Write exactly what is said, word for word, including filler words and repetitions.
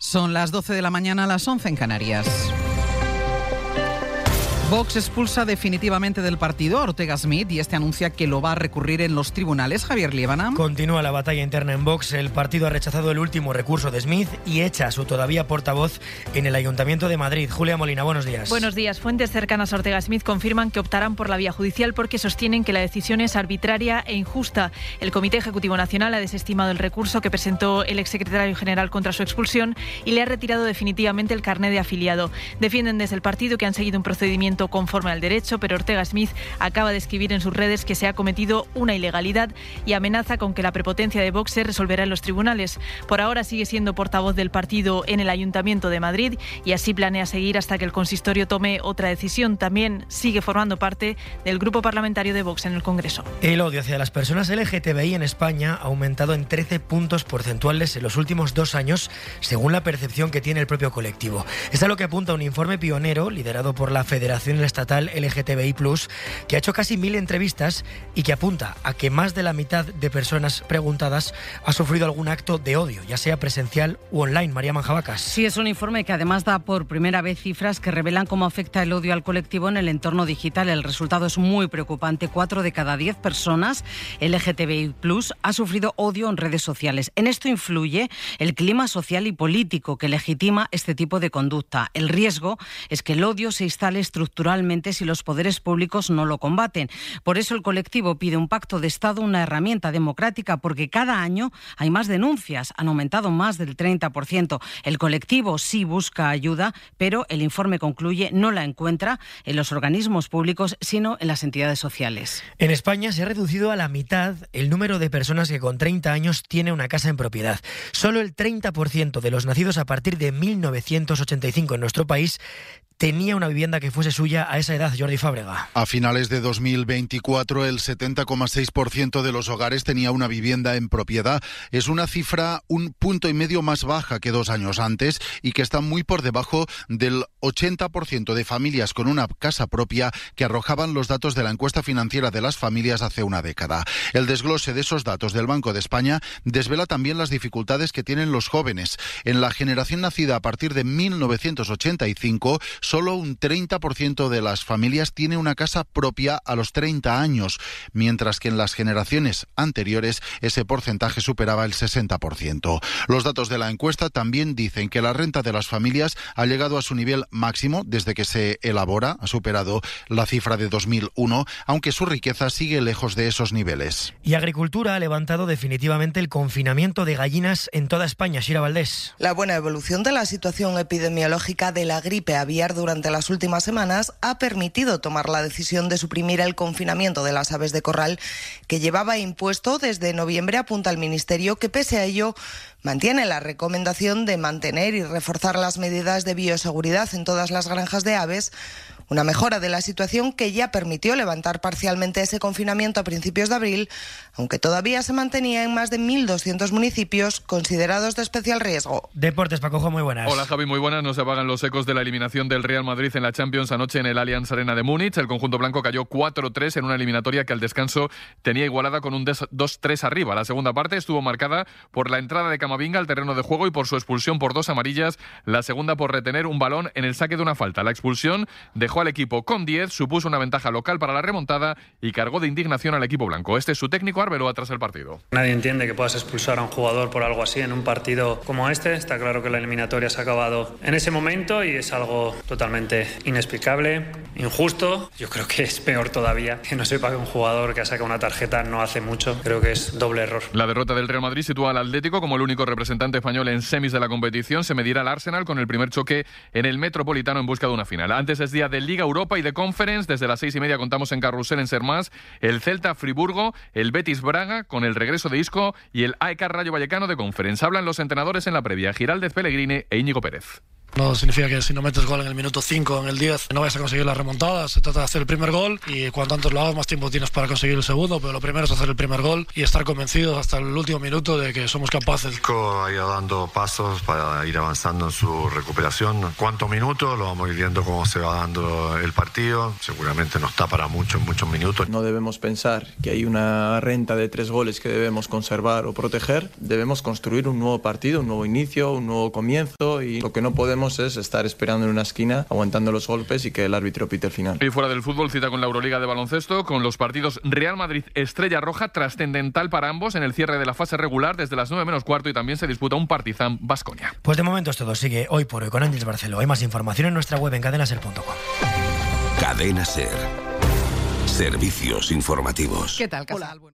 Son las doce de la mañana, a las once en Canarias. Vox expulsa definitivamente del partido a Ortega Smith y este anuncia que lo va a recurrir en los tribunales. Javier Liébana. Continúa la batalla interna en Vox. El partido ha rechazado el último recurso de Smith y echa a su todavía portavoz en el Ayuntamiento de Madrid. Julia Molina, buenos días. Buenos días. Fuentes cercanas a Ortega Smith confirman que optarán por la vía judicial porque sostienen que la decisión es arbitraria e injusta. El Comité Ejecutivo Nacional ha desestimado el recurso que presentó el exsecretario general contra su expulsión y le ha retirado definitivamente el carné de afiliado. Defienden desde el partido que han seguido un procedimiento conforme al derecho, pero Ortega Smith acaba de escribir en sus redes que se ha cometido una ilegalidad y amenaza con que la prepotencia de Vox se resolverá en los tribunales. Por ahora sigue siendo portavoz del partido en el Ayuntamiento de Madrid y así planea seguir hasta que el consistorio tome otra decisión. También sigue formando parte del grupo parlamentario de Vox en el Congreso. El odio hacia las personas L G T B I en España ha aumentado en trece puntos porcentuales en los últimos dos años, según la percepción que tiene el propio colectivo. Es a lo que apunta un informe pionero liderado por la Federación Estatal L G T B I plus, que ha hecho casi mil entrevistas y que apunta a que más de la mitad de personas preguntadas ha sufrido algún acto de odio, ya sea presencial u online. María Manjabacas. Sí, es un informe que además da por primera vez cifras que revelan cómo afecta el odio al colectivo en el entorno digital. El resultado es muy preocupante. Cuatro de cada diez personas L G T B I plus ha sufrido odio en redes sociales. En esto influye el clima social y político que legitima este tipo de conducta. El riesgo es que el odio se instale estructuralmente si los poderes públicos no lo combaten. Por eso el colectivo pide un pacto de Estado, una herramienta democrática, porque cada año hay más denuncias, han aumentado más del treinta por ciento. El colectivo sí busca ayuda, pero el informe concluye no la encuentra en los organismos públicos, sino en las entidades sociales. En España se ha reducido a la mitad el número de personas que con treinta años tiene una casa en propiedad. Solo el treinta por ciento de los nacidos a partir de mil novecientos ochenta y cinco en nuestro país tenía una vivienda que fuese suya a esa edad. Jordi Fábrega. A finales de dos mil veinticuatro, el setenta coma seis por ciento de los hogares tenía una vivienda en propiedad. Es una cifra un punto y medio más baja que dos años antes y que está muy por debajo del ochenta por ciento de familias con una casa propia que arrojaban los datos de la encuesta financiera de las familias hace una década. El desglose de esos datos del Banco de España desvela también las dificultades que tienen los jóvenes. En la generación nacida a partir de mil novecientos ochenta y cinco, solo un treinta por ciento de las familias tiene una casa propia a los treinta años, mientras que en las generaciones anteriores ese porcentaje superaba el sesenta por ciento. Los datos de la encuesta también dicen que la renta de las familias ha llegado a su nivel máximo desde que se elabora, ha superado la cifra de dos mil uno, aunque su riqueza sigue lejos de esos niveles. Y Agricultura ha levantado definitivamente el confinamiento de gallinas en toda España. Shira Valdés. La buena evolución de la situación epidemiológica de la gripe aviar durante las últimas semanas ha permitido tomar la decisión de suprimir el confinamiento de las aves de corral que llevaba impuesto desde noviembre, apunta el Ministerio, que pese a ello mantiene la recomendación de mantener y reforzar las medidas de bioseguridad en todas las granjas de aves. Una mejora de la situación que ya permitió levantar parcialmente ese confinamiento a principios de abril, aunque todavía se mantenía en más de mil doscientos municipios considerados de especial riesgo. Deportes, Pacojo, muy buenas. Hola, Javi, muy buenas. No se apagan los ecos de la eliminación del Real Madrid en la Champions anoche en el Allianz Arena de Múnich. El conjunto blanco cayó cuatro tres en una eliminatoria que al descanso tenía igualada con un dos tres arriba. La segunda parte estuvo marcada por la entrada de Camavinga al terreno de juego y por su expulsión por dos amarillas. La segunda por retener un balón en el saque de una falta. La expulsión dejó al equipo con diez, supuso una ventaja local para la remontada y cargó de indignación al equipo blanco. Este es su técnico Arbeloa tras el partido. Nadie entiende que puedas expulsar a un jugador por algo así en un partido como este. Está claro que la eliminatoria se ha acabado en ese momento y es algo totalmente inexplicable, injusto. Yo creo que es peor todavía que no sepa que un jugador que ha sacado una tarjeta no hace mucho. Creo que es doble error. La derrota del Real Madrid sitúa al Atlético como el único representante español en semis de la competición. Se medirá al Arsenal con el primer choque en el Metropolitano en busca de una final. Antes es día de Liga Europa y de Conference. Desde las seis y media contamos en Carrusel en Sermás el Celta Friburgo, el Betis Braga con el regreso de Isco y el A E K Rayo Vallecano de Conference. Hablan los entrenadores en la previa, Giraldez Pellegrini e Íñigo Pérez. No significa que si no metes gol en el minuto cinco o en el diez no vayas a conseguir la remontada. Se trata de hacer el primer gol y cuanto antes lo hagas más tiempo tienes para conseguir el segundo, pero lo primero es hacer el primer gol y estar convencidos hasta el último minuto de que somos capaces. Ha ido dando pasos para ir avanzando en su recuperación. ¿Cuántos minutos? Lo vamos a ir viendo cómo se va dando el partido. Seguramente no está para muchos, muchos minutos. No debemos pensar que hay una renta de tres goles que debemos conservar o proteger. Debemos construir un nuevo partido, un nuevo inicio, un nuevo comienzo, y lo que no podemos es estar esperando en una esquina, aguantando los golpes y que el árbitro pite el final. Y fuera del fútbol, cita con la Euroliga de baloncesto, con los partidos Real Madrid-Estrella Roja, trascendental para ambos en el cierre de la fase regular desde las nueve menos cuarto, y también se disputa un Partizan-Baskonia. Pues de momento es todo. Sigue Hoy por Hoy con Ángeles Barceló. Hay más información en nuestra web en cadena ser punto com. Cadena Ser. Servicios informativos. ¿Qué tal, Casal?